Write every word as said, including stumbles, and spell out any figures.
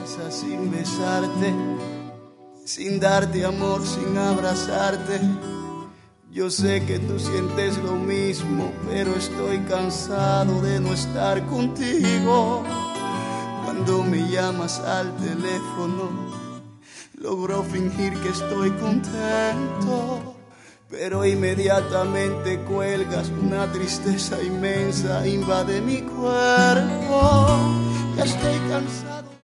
casa sin besarte, sin darte amor, sin abrazarte. Yo sé que tú sientes lo mismo, pero estoy cansado de no estar contigo. Cuando me llamas al teléfono, logro fingir que estoy contento, pero inmediatamente cuelgas. Una tristeza inmensa invade mi cuerpo. Ya estoy cansado.